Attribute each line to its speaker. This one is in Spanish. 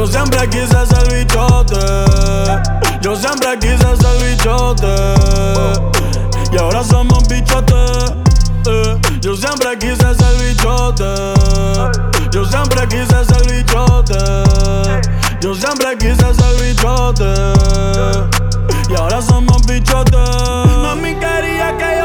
Speaker 1: Yo siempre quise ser bichote. Yo siempre quise ser bichote. Y ahora somos bichotes. Yo siempre quise ser bichote. Yo siempre quise ser bichote. Yo siempre quise ser bichote. Y ahora somos bichotes. Mami quería que yo